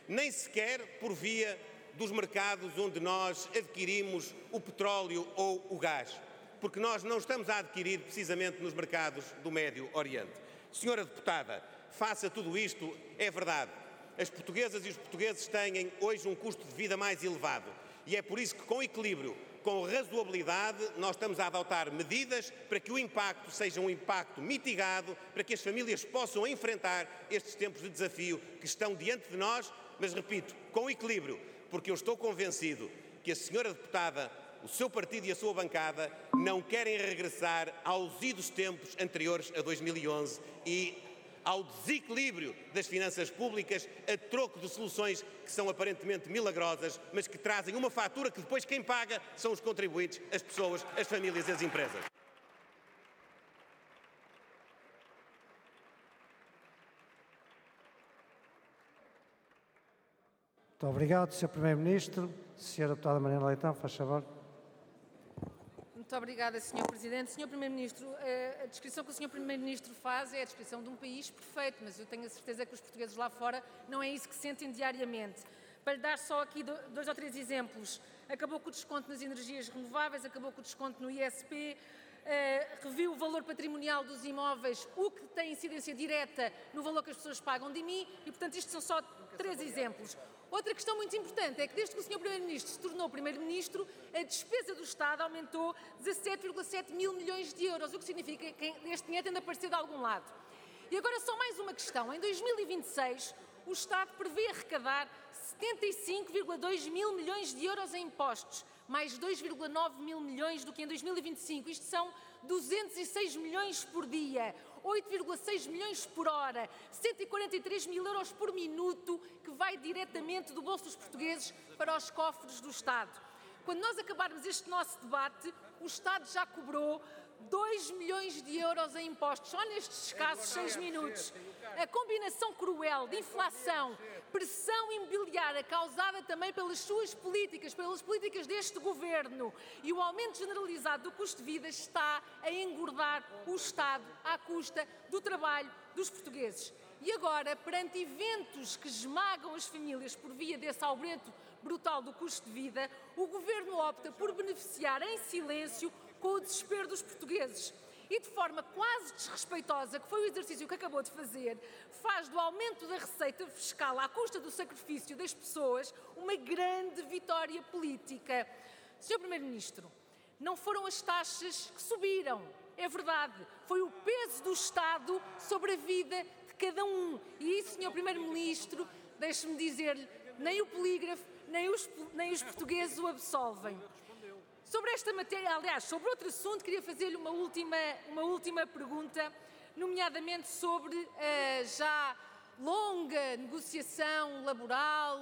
nem sequer por via dos mercados onde nós adquirimos o petróleo ou o gás, porque nós não estamos a adquirir precisamente nos mercados do Médio Oriente. Senhora deputada, face a tudo isto, é verdade, as portuguesas e os portugueses têm hoje um custo de vida mais elevado e é por isso que, com equilíbrio, com razoabilidade, nós estamos a adotar medidas para que o impacto seja um impacto mitigado, para que as famílias possam enfrentar estes tempos de desafio que estão diante de nós, mas, repito, com equilíbrio, porque eu estou convencido que a senhora deputada, o seu partido e a sua bancada não querem regressar aos idos tempos anteriores a 2011 e ao desequilíbrio das finanças públicas a troco de soluções que são aparentemente milagrosas, mas que trazem uma fatura que depois quem paga são os contribuintes, as pessoas, as famílias e as empresas. Muito obrigado, Sr. Primeiro-Ministro. Sra. Deputada Mariana Leitão, faz favor. Muito obrigada, Sr. Presidente. Sr. Primeiro-Ministro, a descrição que o Sr. Primeiro-Ministro faz é a descrição de um país perfeito, mas eu tenho a certeza que os portugueses lá fora não é isso que sentem diariamente. Para lhe dar só aqui 2 ou 3 exemplos, acabou com o desconto nas energias renováveis, acabou com o desconto no ISP, reviu o valor patrimonial dos imóveis, o que tem incidência direta no valor que as pessoas pagam de IMI e, portanto, isto são só 3 exemplos. Outra questão muito importante é que desde que o Sr. Primeiro-Ministro se tornou Primeiro-Ministro, a despesa do Estado aumentou 17,7 mil milhões de euros, o que significa que este dinheiro tem de aparecer de algum lado. E agora só mais uma questão. Em 2026, o Estado prevê arrecadar 75,2 mil milhões de euros em impostos, mais 2,9 mil milhões do que em 2025. Isto são 206 milhões por dia, 8,6 milhões por hora, 143 mil euros por minuto, que vai diretamente do bolso dos portugueses para os cofres do Estado. Quando nós acabarmos este nosso debate, o Estado já cobrou 2 milhões de euros em impostos, só nestes escassos 6 minutos. A combinação cruel de inflação, pressão imobiliária causada também pelas suas políticas, pelas políticas deste Governo e o aumento generalizado do custo de vida está a engordar o Estado à custa do trabalho dos portugueses. E agora, perante eventos que esmagam as famílias por via desse aumento brutal do custo de vida, o Governo opta por beneficiar em silêncio com o desespero dos portugueses. E de forma quase desrespeitosa, que foi o exercício que acabou de fazer, faz do aumento da receita fiscal à custa do sacrifício das pessoas uma grande vitória política. Sr. Primeiro-Ministro, não foram as taxas que subiram, é verdade, foi o peso do Estado sobre a vida de cada um. E isso, Sr. Primeiro-Ministro, deixe-me dizer-lhe, nem o polígrafo, nem os portugueses o absolvem. Sobre esta matéria, aliás, sobre outro assunto, queria fazer-lhe uma última pergunta, nomeadamente sobre a já longa negociação laboral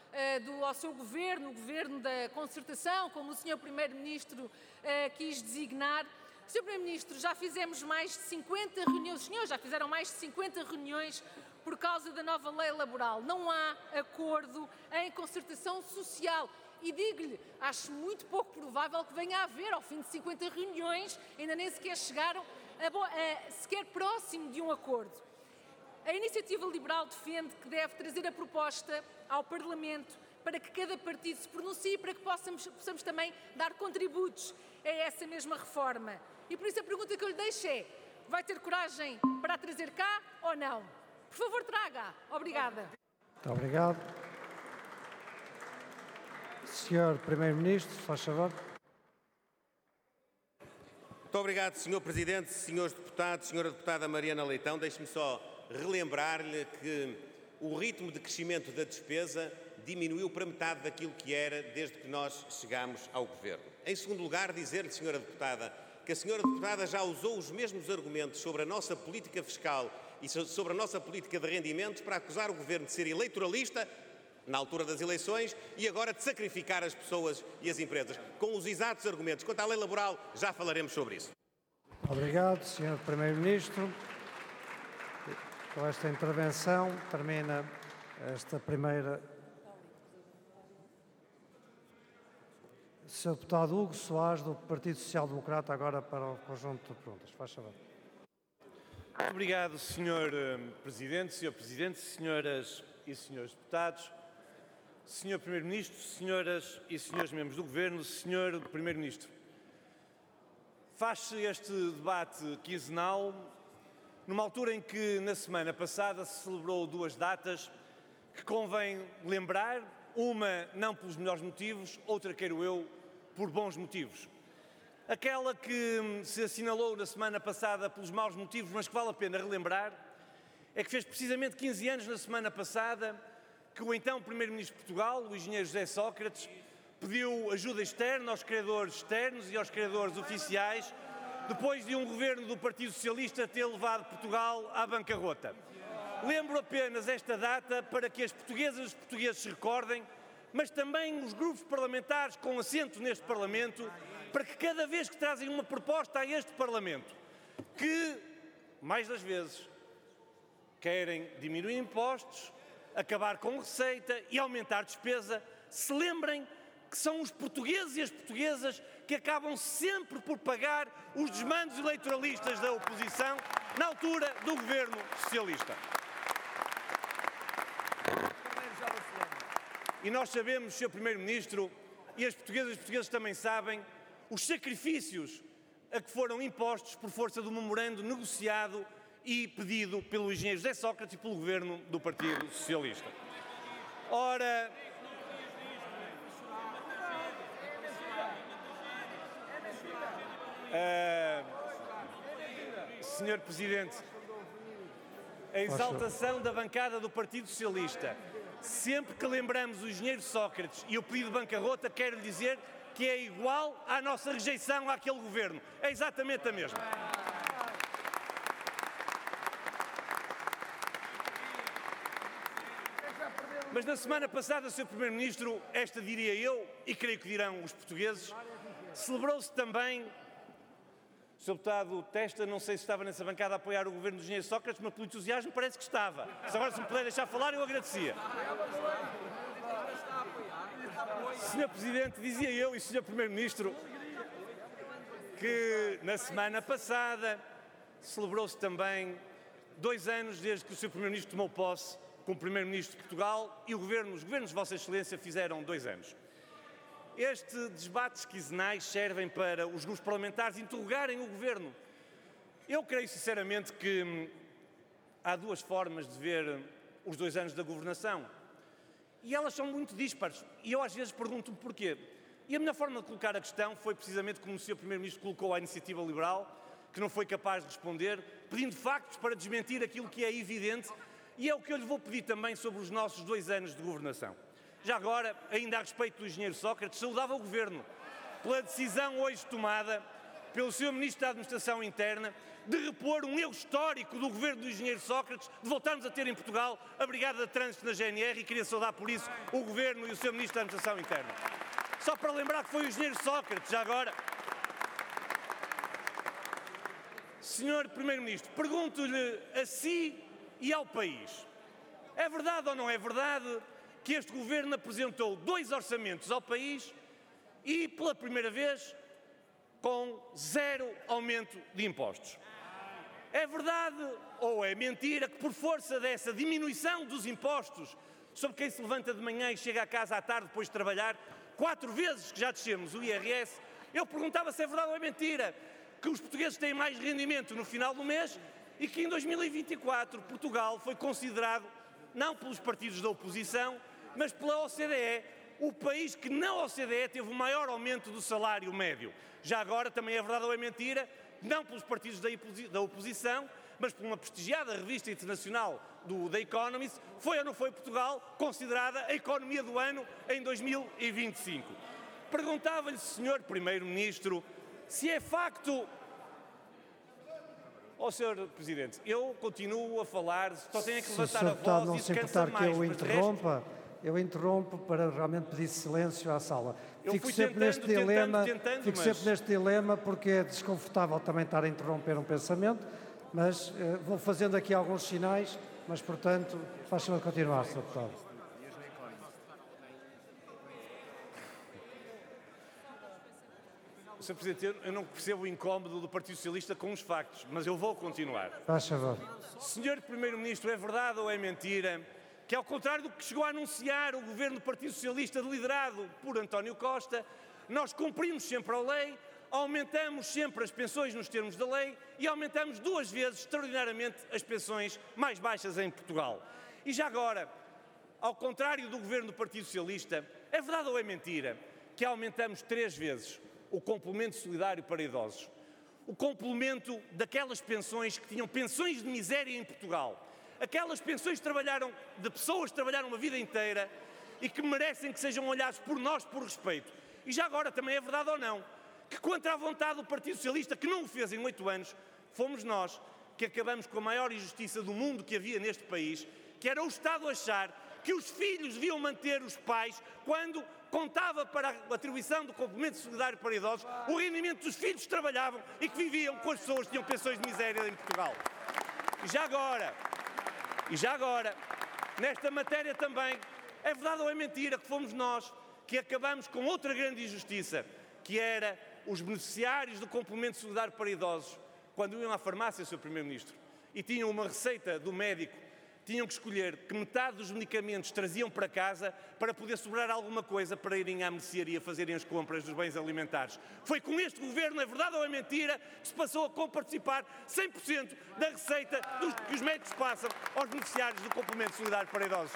ao seu governo, o governo da concertação, como o Sr. Primeiro-Ministro quis designar. Sr. Primeiro-Ministro, já fizemos mais de 50 reuniões, os senhores já fizeram mais de 50 reuniões por causa da nova lei laboral. Não há acordo em concertação social. E digo-lhe, acho muito pouco provável que venha a haver, ao fim de 50 reuniões, ainda nem sequer chegaram sequer próximo de um acordo. A Iniciativa Liberal defende que deve trazer a proposta ao Parlamento para que cada partido se pronuncie, para que possamos também dar contributos a essa mesma reforma. E por isso a pergunta que eu lhe deixo é, vai ter coragem para a trazer cá ou não? Por favor, traga. Obrigada. Muito obrigado. Sr. Primeiro-Ministro, faz favor. Muito obrigado, Sr. Presidente, Srs. Deputados, Sra. Deputada Mariana Leitão. Deixe-me só relembrar-lhe que o ritmo de crescimento da despesa diminuiu para metade daquilo que era desde que nós chegámos ao Governo. Em segundo lugar, dizer-lhe, Sra. Deputada, que a Sra. Deputada já usou os mesmos argumentos sobre a nossa política fiscal e sobre a nossa política de rendimentos para acusar o Governo de ser eleitoralista na altura das eleições e agora de sacrificar as pessoas e as empresas, com os exatos argumentos. Quanto à lei laboral, já falaremos sobre isso. Obrigado, Sr. Primeiro-Ministro. Com esta intervenção termina esta primeira. Sr. Deputado Hugo Soares, do Partido Social Democrata, agora para o conjunto de perguntas. Faz favor. Obrigado, Sr. Presidente, Sr. Presidente, senhoras e senhores deputados. Senhor Primeiro-Ministro, senhoras e senhores membros do Governo, Senhor Primeiro-Ministro, faz-se este debate quinzenal numa altura em que, na semana passada, se celebrou duas datas que convém lembrar, uma não pelos melhores motivos, outra, quero eu, por bons motivos. Aquela que se assinalou na semana passada pelos maus motivos, mas que vale a pena relembrar, é que fez precisamente 15 anos na semana passada que o então Primeiro-Ministro de Portugal, o engenheiro José Sócrates, pediu ajuda externa aos credores externos e aos credores oficiais, depois de um governo do Partido Socialista ter levado Portugal à bancarrota. Lembro apenas esta data para que as portuguesas e os portugueses se recordem, mas também os grupos parlamentares com assento neste Parlamento, para que cada vez que trazem uma proposta a este Parlamento, que, mais das vezes, querem diminuir impostos, acabar com receita e aumentar despesa, se lembrem que são os portugueses e as portuguesas que acabam sempre por pagar os desmandos eleitoralistas da oposição na altura do governo socialista. E nós sabemos, Sr. Primeiro-Ministro, e as portuguesas e os portugueses também sabem, os sacrifícios a que foram impostos por força do memorando negociado e pedido pelo engenheiro José Sócrates e pelo governo do Partido Socialista. Ora, Senhor Presidente, a exaltação da bancada do Partido Socialista, sempre que lembramos o engenheiro Sócrates e o pedido de bancarrota, quero lhe dizer que é igual à nossa rejeição àquele governo. É exatamente a mesma. Mas na semana passada, Sr. Primeiro-Ministro, esta diria eu, e creio que dirão os portugueses, celebrou-se também, o Sr. Deputado Testa, não sei se estava nessa bancada a apoiar o governo do engenheiro Sócrates, mas pelo entusiasmo parece que estava. Se agora se me puder deixar falar, eu agradecia. Sr. Presidente, dizia eu e Sr. Primeiro-Ministro que na semana passada celebrou-se também 2 anos desde que o Sr. Primeiro-Ministro tomou posse como Primeiro-Ministro de Portugal e os governos de Vossa Excelência fizeram 2 anos. Estes debates quinzenais servem para os grupos parlamentares interrogarem o Governo. Eu creio sinceramente que há 2 formas de ver os 2 anos da governação e elas são muito díspares e eu às vezes pergunto-me porquê. E a minha forma de colocar a questão foi precisamente como o Sr. Primeiro-Ministro colocou à Iniciativa Liberal, que não foi capaz de responder, pedindo factos para desmentir aquilo que é evidente, e é o que eu lhe vou pedir também sobre os nossos 2 anos de governação. Já agora, ainda a respeito do engenheiro Sócrates, saudava o Governo pela decisão hoje tomada pelo Sr. Ministro da Administração Interna de repor um erro histórico do governo do engenheiro Sócrates, de voltarmos a ter em Portugal a Brigada de Trânsito na GNR, e queria saudar por isso o Governo e o Sr. Ministro da Administração Interna. Só para lembrar que foi o engenheiro Sócrates, já agora. Senhor Primeiro-Ministro, pergunto-lhe a si e ao país, é verdade ou não é verdade que este Governo apresentou 2 orçamentos ao país e, pela primeira vez, com 0 aumento de impostos? É verdade ou é mentira que, por força dessa diminuição dos impostos sobre quem se levanta de manhã e chega a casa à tarde depois de trabalhar, 4 vezes que já descemos o IRS, eu perguntava se é verdade ou é mentira que os portugueses têm mais rendimento no final do mês e que em 2024 Portugal foi considerado, não pelos partidos da oposição, mas pela OCDE, o país que na OCDE teve o maior aumento do salário médio. Já agora também é verdade ou é mentira, não pelos partidos da oposição, mas por uma prestigiada revista internacional do The Economist, foi ou não foi Portugal considerada a economia do ano em 2025. Perguntava-lhe, Sr. Primeiro-Ministro, se é facto... Sr. Presidente, eu continuo a falar, só tenho que levantar a voz não e se descansa importar mais. Que eu interrompa, eu interrompo para realmente pedir silêncio à sala. Fico sempre neste dilema porque é desconfortável também estar a interromper um pensamento, mas vou fazendo aqui alguns sinais, mas, portanto, faz favor de continuar, Sr. Deputado. Sr. Presidente, eu não percebo o incómodo do Partido Socialista com os factos, mas eu vou continuar. Faz favor. Senhor Primeiro-Ministro, é verdade ou é mentira que ao contrário do que chegou a anunciar o governo do Partido Socialista liderado por António Costa, nós cumprimos sempre a lei, aumentamos sempre as pensões nos termos da lei e aumentamos 2 vezes, extraordinariamente, as pensões mais baixas em Portugal. E já agora, ao contrário do governo do Partido Socialista, é verdade ou é mentira que aumentamos 3 vezes o complemento solidário para idosos? O complemento daquelas pensões que tinham pensões de miséria em Portugal. Aquelas pensões de pessoas que trabalharam uma vida inteira e que merecem que sejam olhados por nós por respeito. E já agora também é verdade ou não que, contra a vontade do Partido Socialista, que não o fez em 8 anos, fomos nós que acabamos com a maior injustiça do mundo que havia neste país, que era o Estado achar que os filhos deviam manter os pais quando contava para a atribuição do complemento solidário para idosos o rendimento dos filhos que trabalhavam e que viviam com as pessoas que tinham pensões de miséria em Portugal. E já agora, nesta matéria também, é verdade ou é mentira que fomos nós que acabamos com outra grande injustiça, que era os beneficiários do complemento solidário para idosos, quando iam à farmácia, Sr. Primeiro-Ministro, e tinham uma receita do médico, tinham que escolher que metade dos medicamentos traziam para casa para poder sobrar alguma coisa para irem à mercearia fazerem as compras dos bens alimentares. Foi com este governo, é verdade ou é mentira, que se passou a participar 100% da receita que os médicos passam aos beneficiários do complemento solidário para idosos.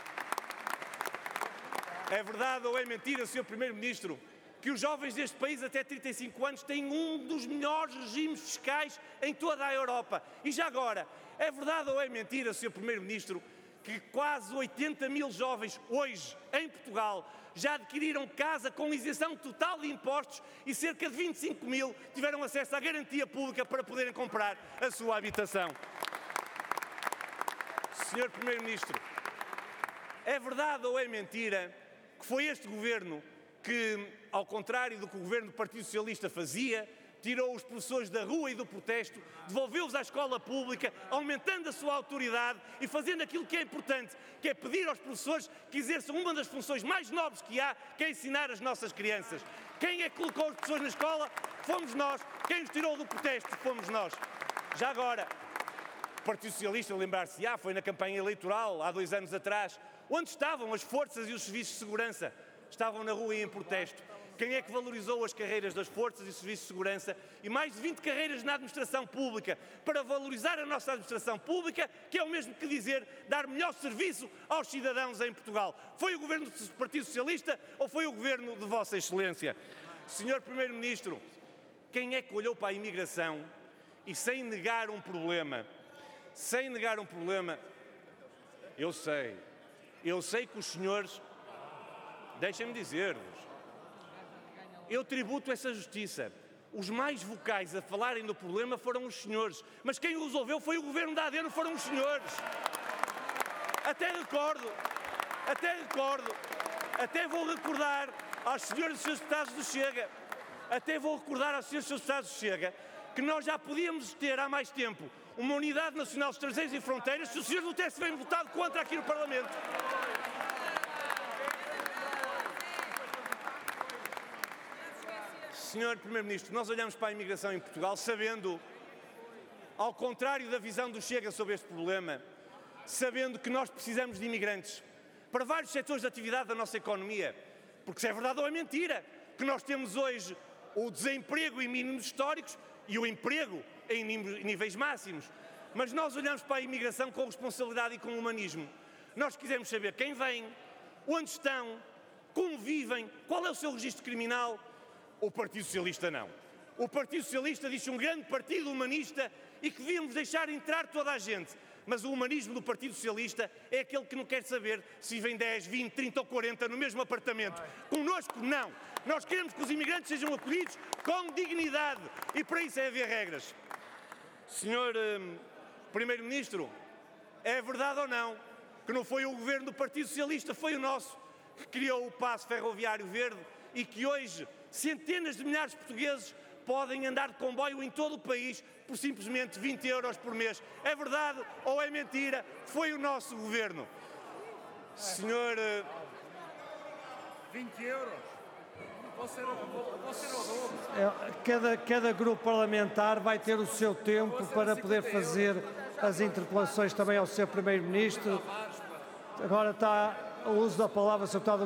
É verdade ou é mentira, Sr. Primeiro-Ministro, que os jovens deste país até 35 anos têm um dos melhores regimes fiscais em toda a Europa? E já agora, é verdade ou é mentira, Sr. Primeiro-Ministro, que quase 80 mil jovens hoje, em Portugal, já adquiriram casa com isenção total de impostos e cerca de 25 mil tiveram acesso à garantia pública para poderem comprar a sua habitação? Sr. Primeiro-Ministro, é verdade ou é mentira que foi este governo que, ao contrário do que o governo do Partido Socialista fazia, tirou os professores da rua e do protesto, devolveu-os à escola pública, aumentando a sua autoridade e fazendo aquilo que é importante, que é pedir aos professores que exerçam uma das funções mais nobres que há, que é ensinar as nossas crianças. Quem é que colocou as pessoas na escola? Fomos nós. Quem os tirou do protesto? Fomos nós. Já agora, o Partido Socialista, lembrar-se-á, foi na campanha eleitoral, há 2 anos atrás, onde estavam as forças e os serviços de segurança? Estavam na rua e em protesto. Quem é que valorizou as carreiras das forças e serviços de segurança e mais de 20 carreiras na administração pública para valorizar a nossa administração pública, que é o mesmo que dizer dar melhor serviço aos cidadãos em Portugal? Foi o governo do Partido Socialista ou foi o governo de Vossa Excelência? Sr. Primeiro-Ministro, quem é que olhou para a imigração e sem negar um problema, eu sei que os senhores, deixem-me dizer-vos, eu tributo essa justiça. Os mais vocais a falarem do problema foram os senhores, mas quem o resolveu foi o governo da AD, não foram os senhores. Até vou recordar aos senhores e seus deputados do Chega, que nós já podíamos ter há mais tempo uma Unidade Nacional de Estrangeiros e Fronteiras se os senhores não tivessem votado contra aqui no Parlamento. Senhor Primeiro-Ministro, nós olhamos para a imigração em Portugal sabendo, ao contrário da visão do Chega sobre este problema, sabendo que nós precisamos de imigrantes para vários setores de atividade da nossa economia, porque se é verdade ou é mentira que nós temos hoje o desemprego em mínimos históricos e o emprego em níveis máximos, mas nós olhamos para a imigração com responsabilidade e com humanismo. Nós quisemos saber quem vem, onde estão, como vivem, qual é o seu registro criminal. O Partido Socialista não. O Partido Socialista diz-se um grande partido humanista e que devíamos deixar entrar toda a gente. Mas o humanismo do Partido Socialista é aquele que não quer saber se vivem 10, 20, 30 ou 40 no mesmo apartamento. Connosco, não. Nós queremos que os imigrantes sejam acolhidos com dignidade e para isso é haver regras. Senhor Primeiro-Ministro, é verdade ou não que não foi o governo do Partido Socialista, foi o nosso, que criou o passe ferroviário verde e que hoje centenas de milhares de portugueses podem andar de comboio em todo o país por simplesmente 20 euros por mês. É verdade ou é mentira? Foi o nosso governo. Senhor... 20 euros? Pode ser o dobro. Cada grupo parlamentar vai ter o seu tempo para poder fazer as interpelações também ao Sr. Primeiro-Ministro. Agora está o uso da palavra, Sr. Deputado